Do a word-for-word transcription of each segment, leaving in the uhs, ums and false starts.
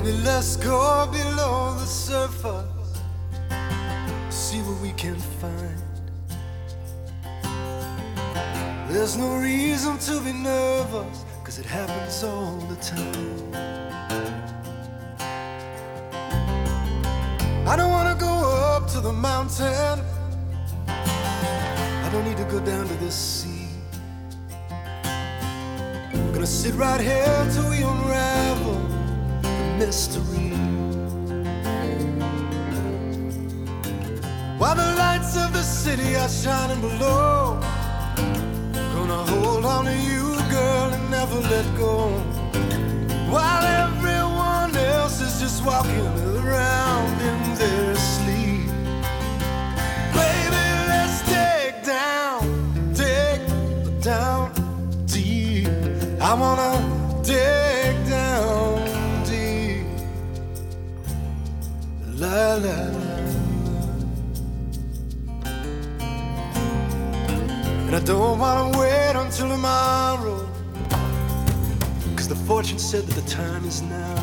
Baby, let's go below the surface, see what we can find. There's no reason to be nervous, 'cause it happens all the time. I don't wanna go up to the mountain, I don't need to go down to the sea. I'm gonna sit right here till we unravel the mystery. While the lights of the city are shining below, gonna hold on to you, girl, and never let go. While everyone else is just walking around in their sleep. Baby, let's dig down, dig down deep. I wanna dig down deep. La la la. And I don't wanna wait until tomorrow, 'cause the fortune said that the time is now.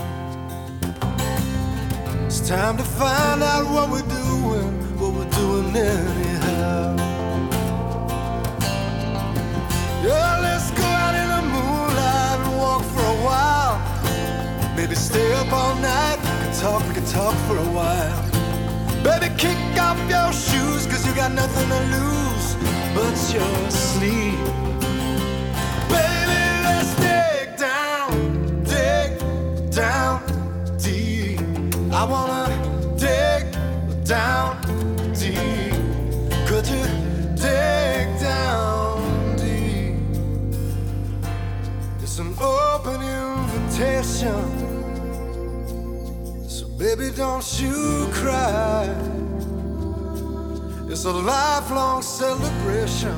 It's time to find out what we're doing, what we're doing anyhow. Yeah, let's go out in the moonlight and walk for a while. Maybe stay up all night, we can talk, we can talk for a while. Baby, kick off your shoes, 'cause you got nothing to lose but your sleep. Baby, let's dig down, dig down deep. I wanna dig down deep. Could you dig down deep? It's an open invitation, so baby, don't you cry. It's a lifelong celebration,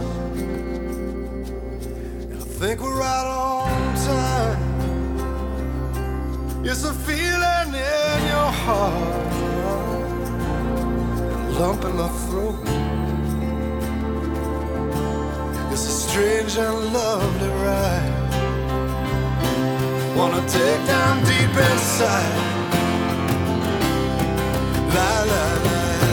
and I think we're right on time. It's a feeling in your heart, a lump in my throat. It's a strange and lovely ride. Wanna dig down deep inside. La la la.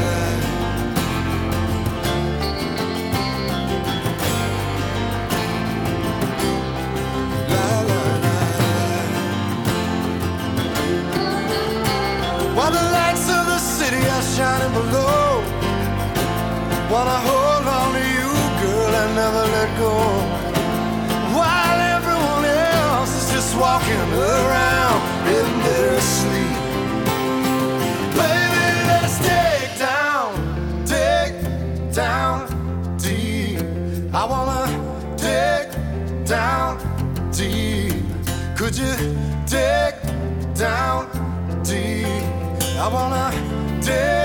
While the lights of the city are shining below, wanna hold on to you, girl, and never let go. While everyone else is just walking around in their sleep. Baby, let's dig down, dig down deep. I wanna dig down deep. Could you dig down deep? I wanna dig